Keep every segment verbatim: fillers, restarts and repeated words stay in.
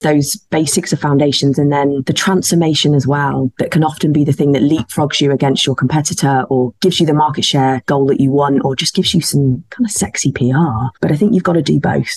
those basics of foundations, and then the transformation as well, that can often be the thing that leapfrogs you against your competitor or gives you the market share goal that you want, or just gives you some kind of sexy P R. But I think you've got to do both.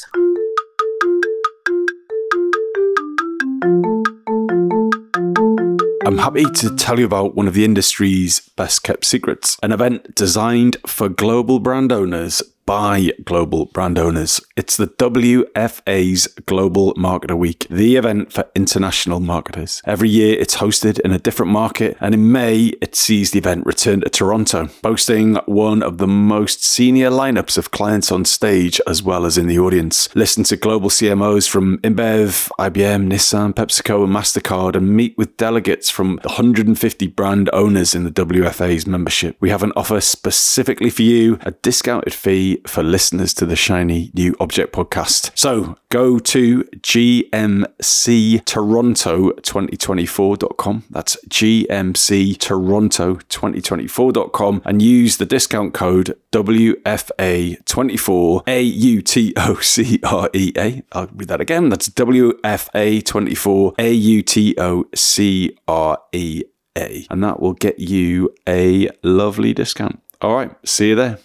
I'm happy to tell you about one of the industry's best kept secrets, an event designed for global brand owners by global brand owners. It's the W F A's Global Marketer Week, the event for international marketers. Every year it's hosted in a different market, and in May it sees the event return to Toronto, boasting one of the most senior lineups of clients on stage as well as in the audience. Listen to global C M Os from InBev, I B M, Nissan, PepsiCo and MasterCard, and meet with delegates from one hundred fifty brand owners in the W F A's membership. We have an offer specifically for you, a discounted fee for listeners to the Shiny New Object podcast. So go to G M C Toronto twenty twenty-four dot com. That's G M C Toronto twenty twenty-four dot com and use the discount code W F A twenty-four, A U T O C R E A. I'll read that again. That's W F A twenty-four, A U T O C R E A. And that will get you a lovely discount. All right, see you there.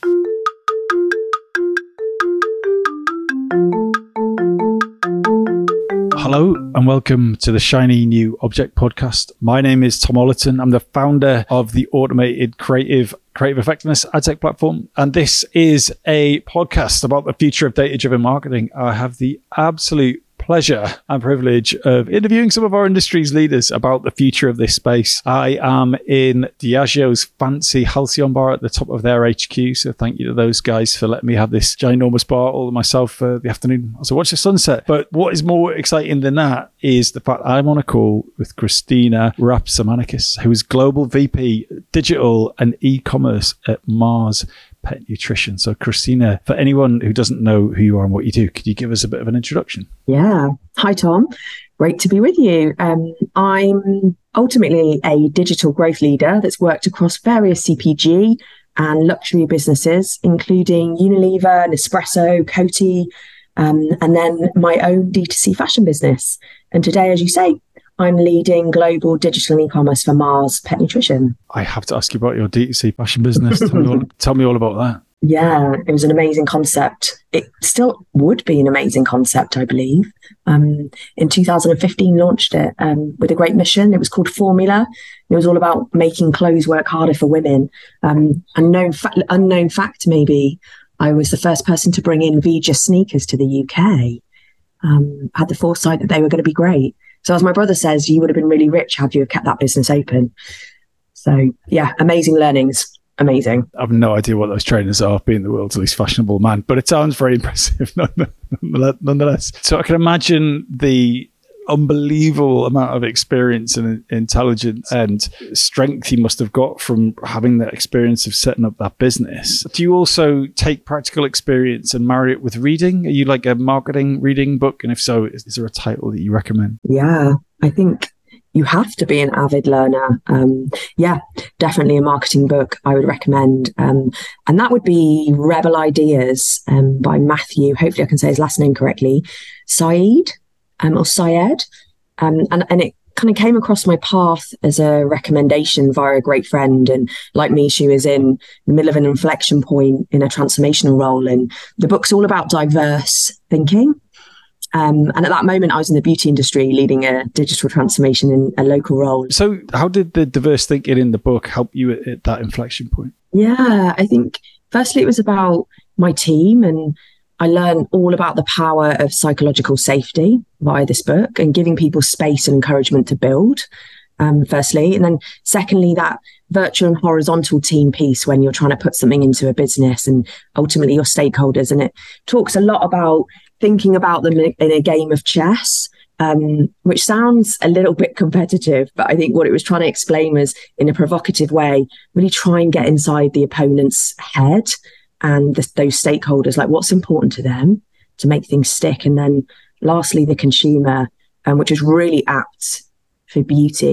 Hello and welcome to the Shiny New Object podcast. My name is Tom Ollerton. I'm the founder of the automated creative creative effectiveness ad tech platform, and this is a podcast about the future of data-driven marketing. I have the absolute pleasure and privilege of interviewing some of our industry's leaders about the future of this space. I am in Diageo's fancy Halcyon bar at the top of their H Q, so thank you to those guys for letting me have this ginormous bar all to myself for the afternoon as I watch the sunset. But what is more exciting than that is the fact I'm on a call with Christina Rapsamanikis, who is Global V P Digital and E-commerce at Mars Pet Nutrition. So Christina, for anyone who doesn't know who you are and what you do, could you give us a bit of an introduction? Yeah. Hi, Tom. Great to be with you. Um, I'm ultimately a digital growth leader that's worked across various C P G and luxury businesses, including Unilever, Nespresso, Coty, um, and then my own D two C fashion business. And today, as you say, I'm leading global digital and e-commerce for Mars Pet Nutrition. I have to ask you about your D two C fashion business. Tell me all, tell me all about that. Yeah, it was an amazing concept. It still would be an amazing concept, I believe. Um, in two thousand fifteen, launched it um, with a great mission. It was called Formula. It was all about making clothes work harder for women. Um, unknown, fa- unknown fact, maybe, I was the first person to bring in Vija sneakers to the U K. Um, had the foresight that they were going to be great. So as my brother says, you would have been really rich had you have kept that business open. So yeah, amazing learnings. Amazing. I have no idea what those trainers are, being the world's least fashionable man, but it sounds very impressive nonetheless. So I can imagine the unbelievable amount of experience and intelligence and strength you must have got from having that experience of setting up that business. Do you also take practical experience and marry it with reading? Are you like a marketing reading book? And if so, is, is there a title that you recommend? Yeah, I think you have to be an avid learner. Um, yeah, definitely a marketing book I would recommend. Um, and that would be Rebel Ideas um, by Matthew, hopefully I can say his last name correctly, Syed. Um, or Syed, um, and, and it kind of came across my path as a recommendation via a great friend. And like me, she was in the middle of an inflection point in a transformational role. And the book's all about diverse thinking. Um, and at that moment, I was in the beauty industry leading a digital transformation in a local role. So how did the diverse thinking in the book help you at, at that inflection point? Yeah, I think firstly, it was about my team, and I learned all about the power of psychological safety via this book and giving people space and encouragement to build, um, firstly. And then secondly, that virtual and horizontal team piece when you're trying to put something into a business and ultimately your stakeholders. And it talks a lot about thinking about them in a game of chess, um, which sounds a little bit competitive, but I think what it was trying to explain was, in a provocative way, really try and get inside the opponent's head and the, those stakeholders, like what's important to them to make things stick. And then lastly, the consumer, um, which is really apt for beauty,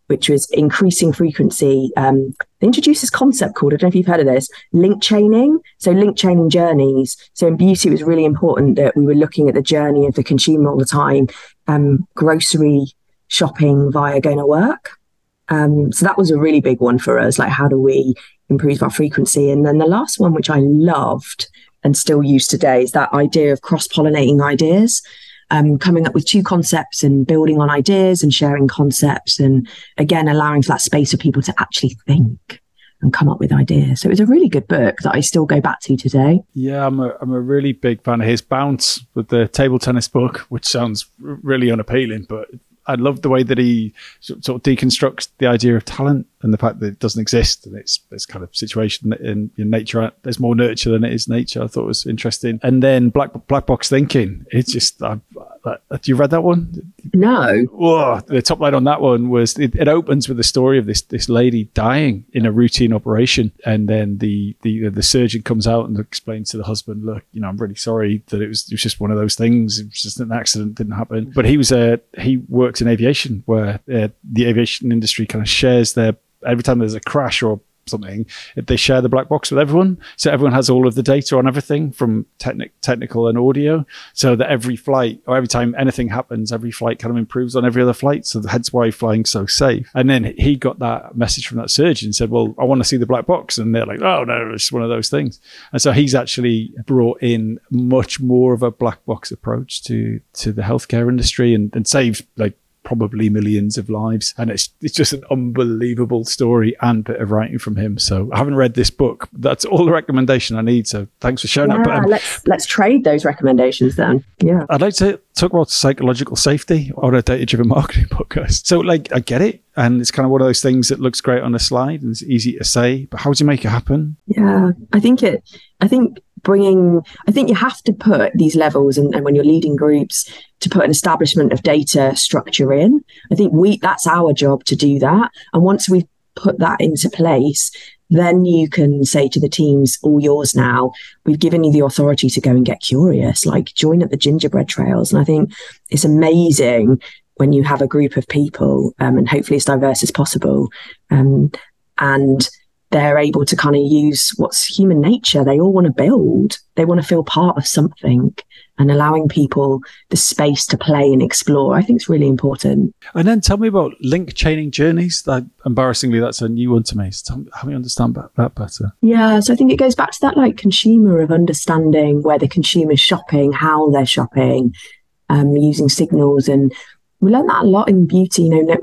which was increasing frequency. Um, they introduced this concept called, I don't know if you've heard of this, link chaining. So link chaining journeys. So in beauty, it was really important that we were looking at the journey of the consumer all the time, um, grocery shopping via going to work. Um, so that was a really big one for us. Like, how do we improve our frequency? And then the last one, which I loved and still use today, is that idea of cross-pollinating ideas. Um, coming up with two concepts and building on ideas and sharing concepts, and again allowing for that space for people to actually think and come up with ideas. So it was a really good book that I still go back to today. Yeah, I'm a, I'm a really big fan of his. Bounce, with the table tennis book, which sounds r- really unappealing, but I love the way that he sort of deconstructs the idea of talent and the fact that it doesn't exist, and it's this kind of situation in, in nature. There's more nurture than it is nature. I thought it was interesting. And then Black Black Box Thinking. It's just, I, I, have you read that one? No. Whoa, the top line on that one was it, it opens with the story of this this lady dying in a routine operation, and then the the the surgeon comes out and explains to the husband, look, you know, I'm really sorry that it was it was just one of those things. It was just an accident, didn't happen. But he was a he works in aviation, where uh, the aviation industry kind of shares their, every time there's a crash or something, they share the black box with everyone. So everyone has all of the data on everything from technic, technical and audio, so that every flight, or every time anything happens, every flight kind of improves on every other flight. So hence why flying's so safe. And then he got that message from that surgeon and said, well, I want to see the black box. And they're like, oh no, it's one of those things. And so he's actually brought in much more of a black box approach to, to the healthcare industry, and, and saved like probably millions of lives. And it's it's just an unbelievable story and bit of writing from him. So I haven't read this book. That's all the recommendation I need. So thanks for showing yeah, up. But, um, let's let's trade those recommendations then. Yeah. I'd like to talk about psychological safety on a data-driven marketing podcast. So like, I get it. And it's kind of one of those things that looks great on a slide and it's easy to say, but how do you make it happen? Yeah, I think it, I think bringing, I think you have to put these levels, and, and when you're leading groups, to put an establishment of data structure in. I think we, that's our job to do that. And once we've put that into place, then you can say to the teams, all yours now. We've given you the authority to go and get curious, like join at the gingerbread trails. And I think it's amazing when you have a group of people, um, and hopefully as diverse as possible, um, and they're able to kind of use what's human nature. They all want to build. They want to feel part of something, and allowing people the space to play and explore, I think is really important. And then tell me about link chaining journeys. That, embarrassingly, that's a new one to me. So tell me, help me understand that better. Yeah, so I think it goes back to that like consumer of understanding where the consumer's shopping, how they're shopping, um, using signals. And we learn that a lot in beauty. You know,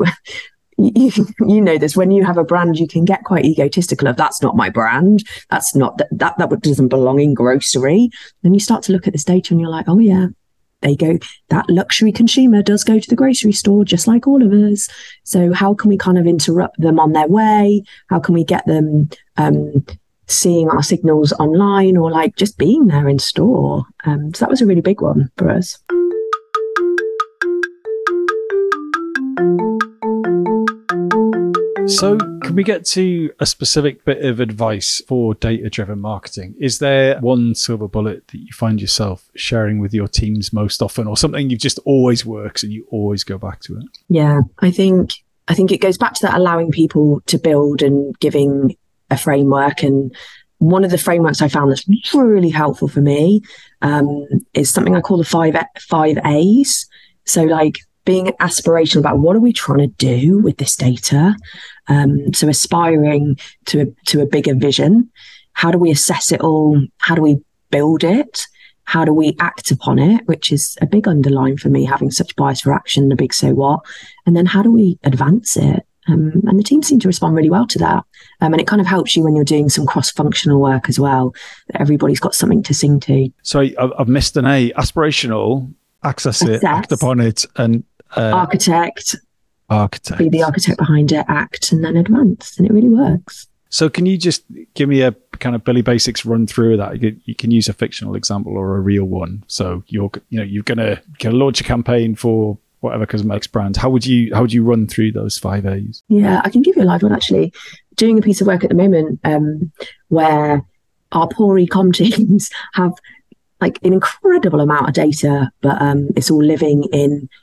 you, you know this, when you have a brand, you can get quite egotistical of, that's not my brand. That's not, that, that, that doesn't belong in grocery. Then you start to look at this data and you're like, oh yeah, they go, that luxury consumer does go to the grocery store just like all of us. So how can we kind of interrupt them on their way? How can we get them um, seeing our signals online, or like just being there in store? Um, so that was a really big one for us. So can we get to a specific bit of advice for data-driven marketing? Is there one silver bullet that you find yourself sharing with your teams most often, or something you've just always works and you always go back to it? Yeah, I think I think it goes back to that, allowing people to build and giving a framework. And one of the frameworks I found that's really helpful for me um, is something I call the five five A's. So like being aspirational about what are we trying to do with this data? Um, so aspiring to a, to a bigger vision. How do we assess it all? How do we build it? How do we act upon it? Which is a big underline for me, having such bias for action, the big so what. And then how do we advance it? Um, and the team seem to respond really well to that. Um, and it kind of helps you when you're doing some cross-functional work as well, that everybody's got something to sing to. Sorry, I've missed an A. Aspirational, access it, Assess. act upon it, and uh, architect. Architect. Be the architect behind it, act, and then advance. And it really works. So can you just give me a kind of Billy Basics run through of that? You, you can use a fictional example or a real one. So you're, you know, you're going to launch a campaign for whatever cosmetics brand. How would you, how would you run through those five A's? Yeah, I can give you a live one actually. Doing a piece of work at the moment um, where our poor e-com teams have like an incredible amount of data, but um, it's all living in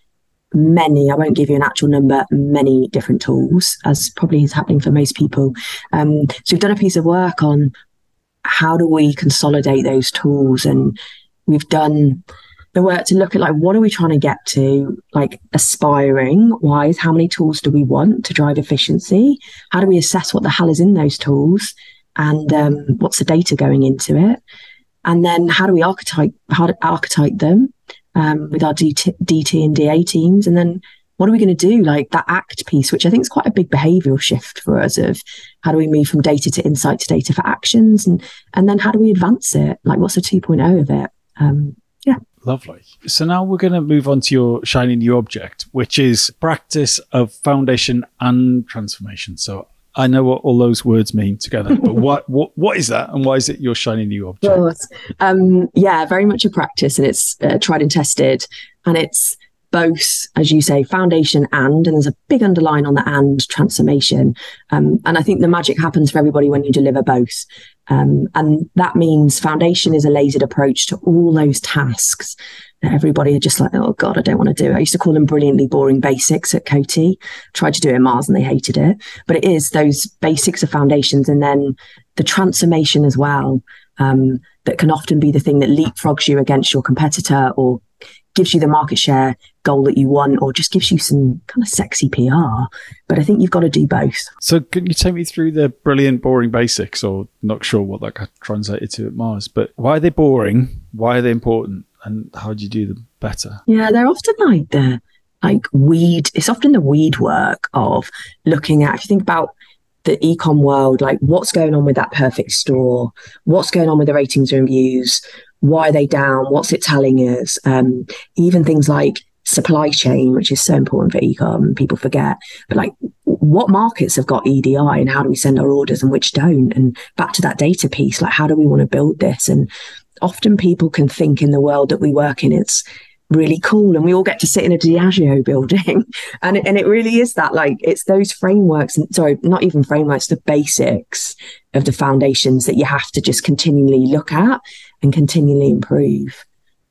many, I won't give you an actual number, many different tools, as probably is happening for most people. Um, so we've done a piece of work on how do we consolidate those tools, and we've done the work to look at like, what are we trying to get to, like aspiring wise, how many tools do we want to drive efficiency? How do we assess what the hell is in those tools? And um, what's the data going into it? And then how do we archetype, how to archetype them um, with our D T, D T and D A teams? And then what are we going to do? Like that ACT piece, which I think is quite a big behavioural shift for us, of how do we move from data to insight to data for actions? And and then how do we advance it? Like what's the two point oh of it? Um, yeah. Lovely. So now we're going to move on to your shiny new object, which is practice of foundation and transformation. So I know what all those words mean together, but what, what what is that, and why is it your shiny new object? Um, yeah, very much a practice, and it's uh, tried and tested, and it's both, as you say, foundation and, and there's a big underline on the and transformation. Um, and I think the magic happens for everybody when you deliver both. Um, and that means foundation is a lasered approach to all those tasks that everybody are just like, oh God, I don't want to do it. I used to call them brilliantly boring basics at Coty. Tried to do it in Mars and they hated it. But it is those basics of foundations, and then the transformation as well, um, that can often be the thing that leapfrogs you against your competitor, or gives you the market share goal that you want, or just gives you some kind of sexy P R. But I think you've got to do both. So can you take me through the brilliant boring basics, or not sure what that got translated to at Mars, but why are they boring? Why are they important? And how do you do them better? Yeah, they're often like the like weed. It's often the weed work of looking at, if you think about the e-com world, like what's going on with that perfect store, what's going on with the ratings and reviews, why are they down, what's it telling us? Um, even things like supply chain, which is so important for e-com, people forget, but like what markets have got E D I and how do we send our orders and which don't? And back to that data piece, like how do we want to build this? And often people can think in the world that we work in, it's really cool and we all get to sit in a Diageo building. and, it, and it really is that, like, it's those frameworks, and sorry, not even frameworks, the basics of the foundations that you have to just continually look at and continually improve.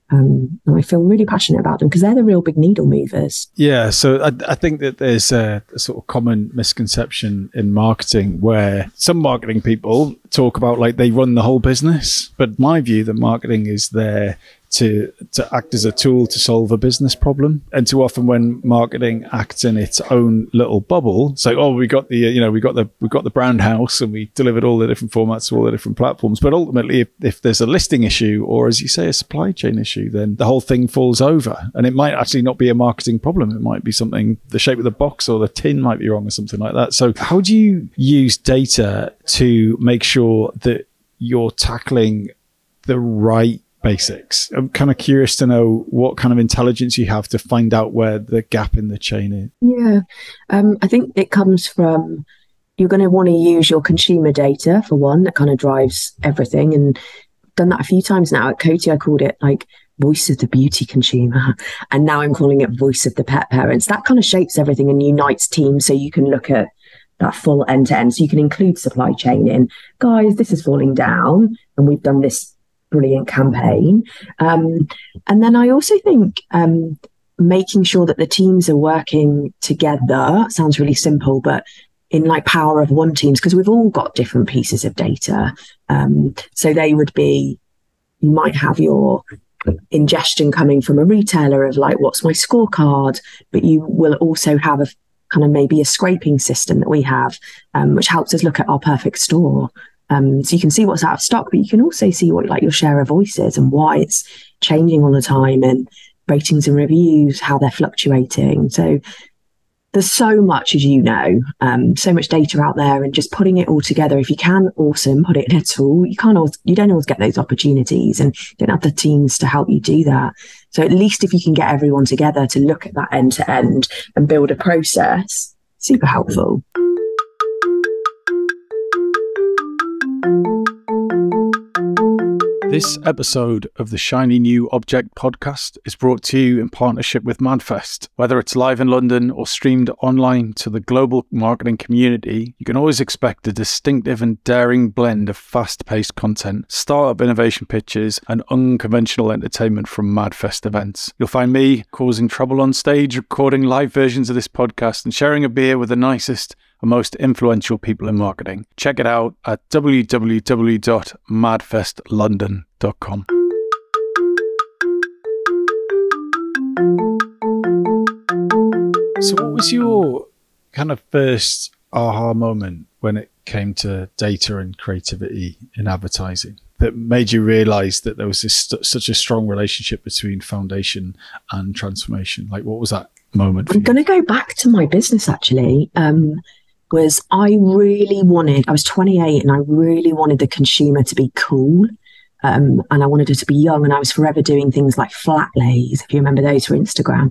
Um, and I feel really passionate about them because they're the real big needle movers. Yeah, so I, I think that there's a, a sort of common misconception in marketing where some marketing people talk about like they run the whole business. But my view that marketing is there to to act as a tool to solve a business problem. And too often when marketing acts in its own little bubble, it's like, oh, we got the, you know, we got the, we got the brand house and we delivered all the different formats to all the different platforms. But ultimately, if, if there's a listing issue, or as you say, a supply chain issue, then the whole thing falls over. And it might actually not be a marketing problem. It might be something, the shape of the box or the tin might be wrong or something like that. So how do you use data to make sure that you're tackling the right basics? I'm kind of curious to know what kind of intelligence you have to find out where the gap in the chain is. Yeah, um, I think it comes from, you're going to want to use your consumer data for one, that kind of drives everything. And I've done that a few times now. At Coty, I called it like voice of the beauty consumer. And now I'm calling it voice of the pet parents. That kind of shapes everything and unites teams so you can look at that full end to end. So you can include supply chain in, guys, this is falling down and we've done this brilliant campaign. Um, and then I also think um, making sure that the teams are working together sounds really simple, but in like power of one teams, because we've all got different pieces of data. Um, so they would be, you might have your ingestion coming from a retailer of like, what's my scorecard? But you will also have a kind of maybe a scraping system that we have, um, which helps us look at our perfect store. Um, so you can see what's out of stock, but you can also see what like your share of voice is and why it's changing all the time, and ratings and reviews, how they're fluctuating. So there's so much, as you know, um, so much data out there, and just putting it all together. If you can, awesome, put it in a tool. You can't always, you don't always get those opportunities, and you don't have the teams to help you do that. So at least if you can get everyone together to look at that end to end and build a process, super helpful. This episode of the Shiny New Object podcast is brought to you in partnership with MadFest. Whether it's live in London or streamed online to the global marketing community, you can always expect a distinctive and daring blend of fast-paced content, startup innovation pitches, and unconventional entertainment from MadFest events. You'll find me causing trouble on stage, recording live versions of this podcast, and sharing a beer with the nicest and most influential people in marketing. Check it out at w w w dot madfest london dot com. So what was your kind of first aha moment when it came to data and creativity in advertising that made you realize that there was this st- such a strong relationship between foundation and transformation? Like, what was that moment for I'm you? going to go back to my business, actually. Um, was I really wanted, I was twenty-eight and I really wanted the consumer to be cool. Um, and I wanted her to be young, and I was forever doing things like flat lays, if you remember those for Instagram.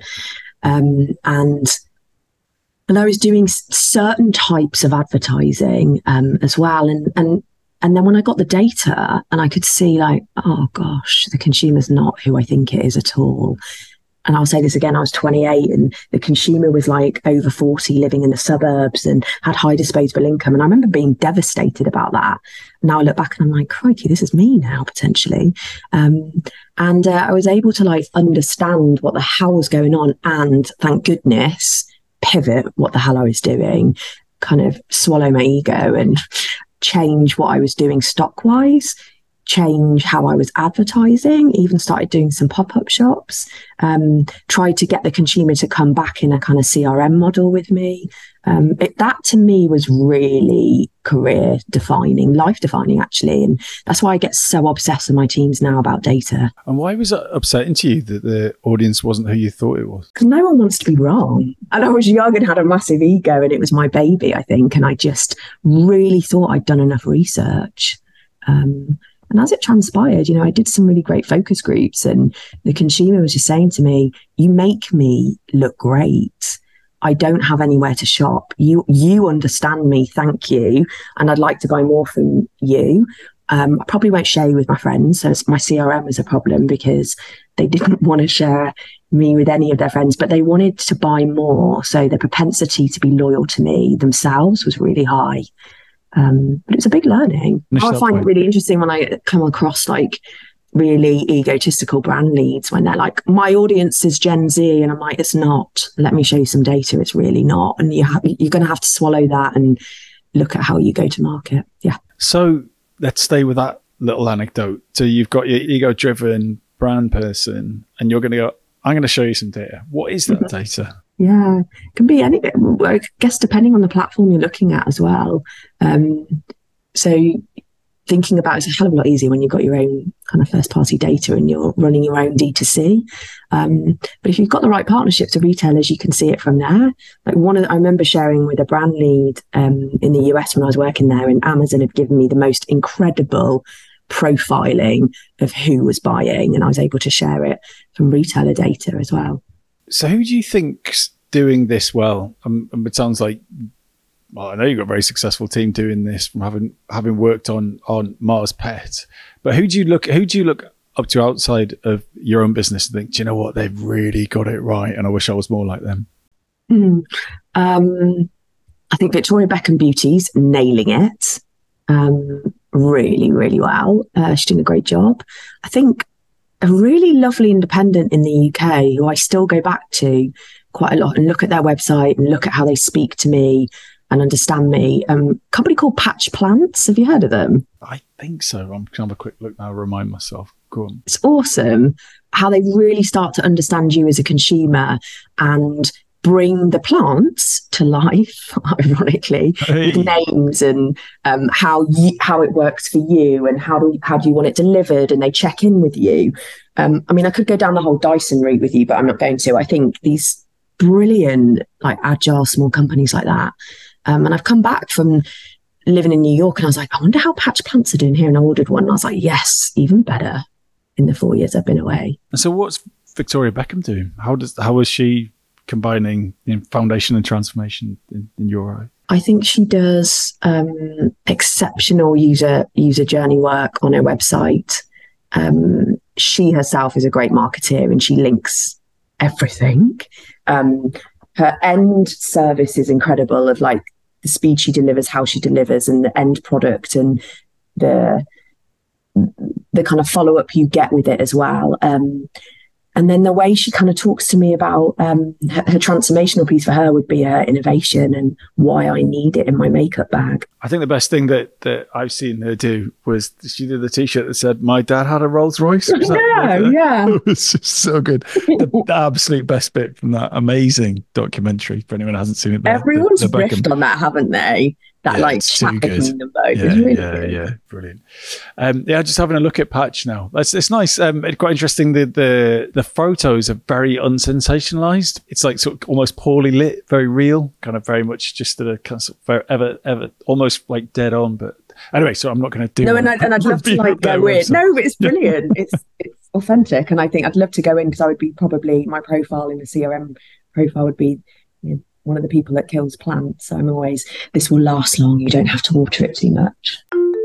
Um, and and I was doing s- certain types of advertising um, as well. And, and, and then when I got the data and I could see like, oh gosh, the consumer's not who I think it is at all. And I'll say this again, I was twenty-eight and the consumer was like over forty, living in the suburbs and had high disposable income. And I remember being devastated about that. Now I look back and I'm like, crikey, this is me now, potentially. Um, and uh, I was able to like understand what the hell was going on and, thank goodness, pivot what the hell I was doing, kind of swallow my ego and change what I was doing stock-wise, change how I was advertising, even started doing some pop-up shops, um, tried to get the consumer to come back in a kind of C R M model with me. Um, it, that to me was really career defining, life defining, actually. And that's why I get so obsessed with my teams now about data. And why was it upsetting to you that the audience wasn't who you thought it was? Because no one wants to be wrong. And I was young and had a massive ego and it was my baby, I think. And I just really thought I'd done enough research. Um, And as it transpired, you know, I did some really great focus groups and the consumer was just saying to me, you make me look great. I don't have anywhere to shop. You, you understand me. Thank you. And I'd like to buy more from you. Um, I probably won't share you with my friends. So my C R M was a problem because they didn't want to share me with any of their friends, but they wanted to buy more. So the propensity to be loyal to me themselves was really high. Um, but it was a big learning. I find point. it really interesting when I come across like really egotistical brand leads when they're like, my audience is Gen Z. And I'm like, it's not. Let me show you some data. It's really not. And you have, you're going to have to swallow that and look at how you go to market. Yeah. So let's stay with that little anecdote. So you've got your ego-driven brand person and you're going to go, I'm going to show you some data. What is that data? Yeah, it can be any, I guess, depending on the platform you're looking at as well. Um, so thinking about it's a hell of a lot easier when you've got your own kind of first party data and you're running your own D two C. Um, but if you've got the right partnerships with retailers, you can see it from there. Like one of the, I remember sharing with a brand lead um, in the U S when I was working there, and Amazon had given me the most incredible profiling of who was buying, and I was able to share it from retailer data as well. So who do you think's doing this well? Um, it sounds like, well, I know you've got a very successful team doing this from having having worked on on Mars Pet, but who do you look who do you look up to outside of your own business and think, do you know what, they've really got it right, and I wish I was more like them? Mm. Um, I think Victoria Beckham Beauty's nailing it um, really, really well. Uh, she's doing a great job. I think a really lovely independent in the U K who I still go back to quite a lot and look at their website and look at how they speak to me and understand me. Um, a company called Patch Plants. Have you heard of them? I think so. I'm going to have a quick look now, remind myself. Go on. It's awesome how they really start to understand you as a consumer and bring the plants to life, ironically, hey. with names and um, how you, how it works for you and how do how do you want it delivered, and they check in with you. Um, I mean, I could go down the whole Dyson route with you, but I'm not going to. I think these brilliant, like agile small companies like that. Um, and I've come back from living in New York and I was like, I wonder how Patch Plants are doing here. And I ordered one and I was like, yes, even better in the four years I've been away. And so what's Victoria Beckham doing? How does how is she combining, you know, foundation and transformation in, in your eye? I think she does um, exceptional user user journey work on her website. Um, she herself is a great marketeer and she links everything. Um, her end service is incredible, of like the speed she delivers, how she delivers, and the end product, and the the kind of follow-up you get with it as well. Um, and then the way she kind of talks to me about um, her, her transformational piece for her would be her innovation and why I need it in my makeup bag. I think the best thing that, that I've seen her do was she did the t-shirt that said, "My dad had a Rolls Royce." Yeah, like yeah. It was just so good. The, the absolute best bit from that amazing documentary, for anyone who hasn't seen it. The, Everyone's the, the riffed on that, haven't they? That yeah, like chat between them both. Yeah, it's really yeah, good. yeah, brilliant. Um, yeah, just having a look at Patch now. It's, it's nice. Um, it's quite interesting. The, the the photos are very unsensationalized. It's like sort of almost poorly lit, very real, kind of very much just at a kind of very, ever ever almost like dead on. But anyway, so I'm not going to do. No, and, I, and I'd love to like go in. Website. No, but it's brilliant. it's it's authentic, and I think I'd love to go in because I would be probably my profile in the C R M profile would be. You know, one of the people that kills plants. So I'm always, this will last long. You don't have to water it too much.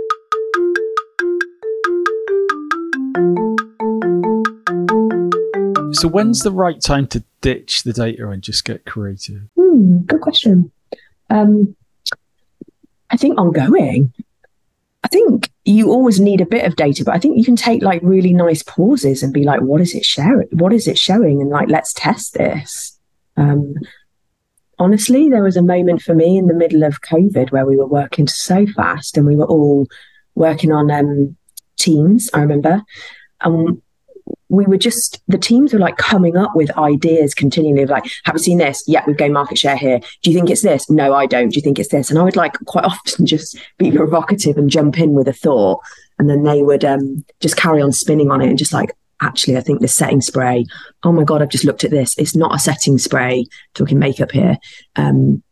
So when's the right time to ditch the data and just get creative? Hmm, good question. Um, I think ongoing. I think you always need a bit of data, but I think you can take like really nice pauses and be like, what is it sharing? What is it showing? And like, let's test this. Um, Honestly, there was a moment for me in the middle of COVID where we were working so fast and we were all working on um, teams, I remember. Um, we were just, the teams were like coming up with ideas continually of like, have you seen this? Yeah, we've gained market share here. Do you think it's this? No, I don't. Do you think it's this? And I would like quite often just be provocative and jump in with a thought. And then they would um, just carry on spinning on it and just like, actually, I think the setting spray, oh my God, I've just looked at this. It's not a setting spray, talking makeup here, um,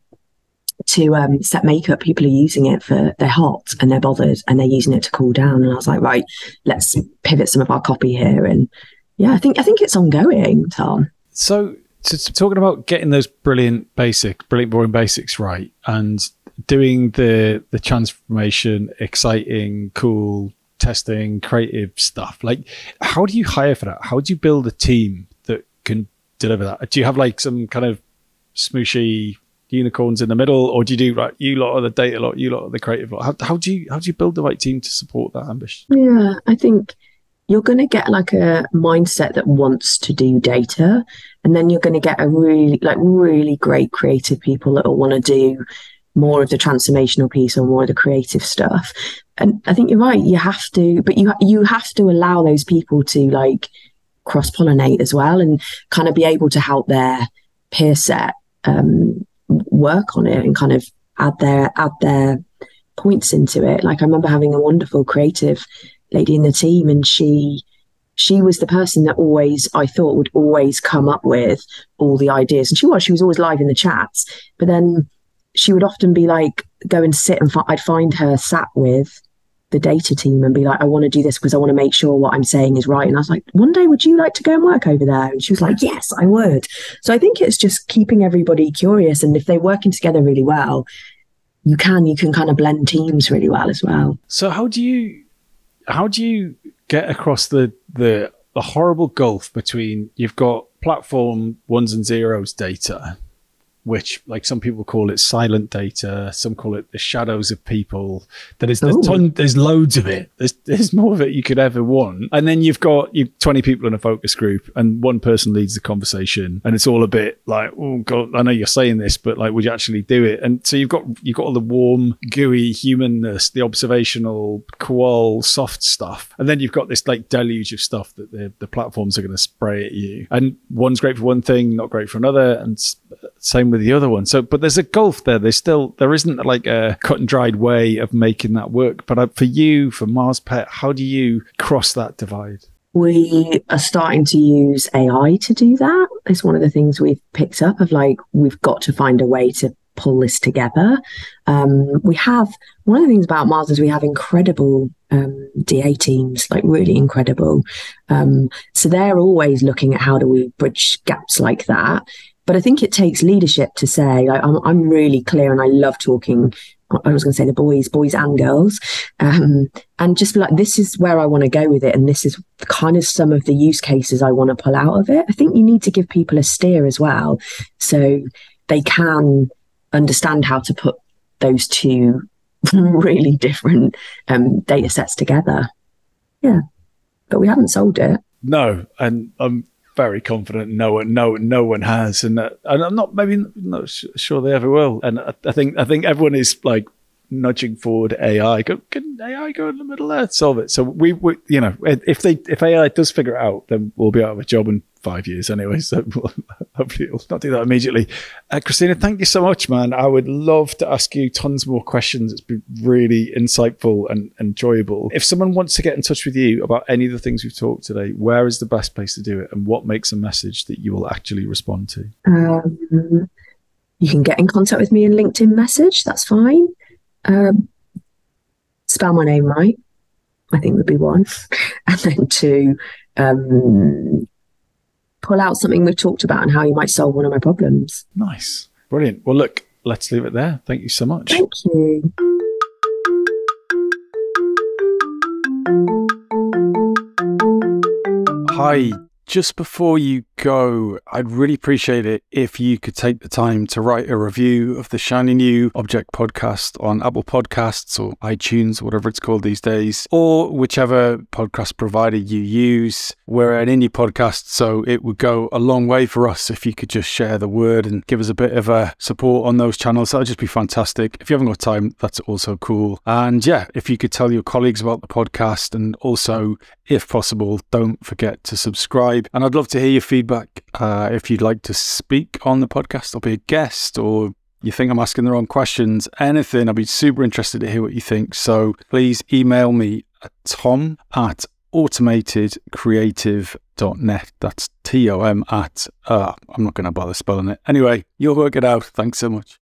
to um, set makeup. People are using it for, they're hot and they're bothered and they're using it to cool down. And I was like, right, let's pivot some of our copy here. And yeah, I think, I think it's ongoing, Tom. So, so talking about getting those brilliant basic, brilliant boring basics right and doing the the transformation, exciting, cool, testing, creative stuff. Like, how do you hire for that? How do you build a team that can deliver that? Do you have like some kind of smooshy unicorns in the middle, or do you do like you lot of the data lot, you lot of the creative lot? How, how do you how do you build the right team to support that ambition? Yeah, I think you're going to get like a mindset that wants to do data, and then you're going to get a really like really great creative people that will want to do more of the transformational piece or more of the creative stuff. And I think you're right. You have to, but you you have to allow those people to like cross pollinate as well, and kind of be able to help their peer set um, work on it and kind of add their add their points into it. Like I remember having a wonderful creative lady in the team, and she she was the person that always I thought would always come up with all the ideas, and she was she was always live in the chats. But then she would often be like, go and sit and fi- I'd find her sat with the data team and be like, I want to do this because I want to make sure what I'm saying is right. And I was like, one day, would you like to go and work over there? And she was like, yes, I would. So I think it's just keeping everybody curious. And if they're working together really well, you can, you can kind of blend teams really well as well. So how do you, how do you get across the, the, the horrible gulf between you've got platform ones and zeros data, which like some people call it silent data, some call it the shadows of people. That is, there's, ton, there's loads of it. There's there's more of it you could ever want. And then you've got you twenty people in a focus group, and one person leads the conversation, and it's all a bit like, oh God, I know you're saying this, but like, would you actually do it? And so you've got you've got all the warm, gooey humanness, the observational, qual, soft stuff, and then you've got this like deluge of stuff that the the platforms are going to spray at you. And one's great for one thing, not great for another, and same with the other one. So, but there's a gulf there. There's still, there isn't like a cut and dried way of making that work. But for you, for MarsPet, how do you cross that divide? We are starting to use A I to do that. It's one of the things we've picked up of like, we've got to find a way to pull this together. Um, we have, one of the things about Mars is we have incredible um, D A teams, like really incredible. Um, so they're always looking at how do we bridge gaps like that. But I think it takes leadership to say, like, I'm, I'm really clear and I love talking I was going to say the boys, boys and girls, um, and just be like, this is where I want to go with it. And this is kind of some of the use cases I want to pull out of it. I think you need to give people a steer as well, so they can understand how to put those two really different um, data sets together. Yeah, but we haven't sold it. No, and I'm very confident no one, no, no one has, and uh, and I'm not maybe not sure they ever will. And I, I think I think everyone is like nudging forward A I. Go, can A I go in the middle there, solve it? So we, we, you know, if they if A I does figure it out, then we'll be out of a job in five years anyway. So we'll, hopefully it'll not do that immediately. Uh, Christina, thank you so much, man. I would love to ask you tons more questions. It's been really insightful and enjoyable. If someone wants to get in touch with you about any of the things we've talked today, where is the best place to do it, and what makes a message that you will actually respond to? Um, you can get in contact with me in LinkedIn message. That's fine. Um, spell my name right, I think would be one. And then two, um, pull out something we've talked about and how you might solve one of my problems. Nice. Brilliant. Well, look, let's leave it there. Thank you so much. Thank you. Hi. Just before you go, I'd really appreciate it if you could take the time to write a review of the Shiny New Object podcast on Apple Podcasts or iTunes, whatever it's called these days, or whichever podcast provider you use. We're an indie podcast, so it would go a long way for us if you could just share the word and give us a bit of a support on those channels. That'd just be fantastic. If you haven't got time, that's also cool. And yeah, if you could tell your colleagues about the podcast, and also, if possible, don't forget to subscribe. And I'd love to hear your feedback. Uh, if you'd like to speak on the podcast or be a guest, or you think I'm asking the wrong questions, anything, I'd be super interested to hear what you think. So please email me at tom at automated creative dot net. That's T O M at, uh, I'm not going to bother spelling it. Anyway, you'll work it out. Thanks so much.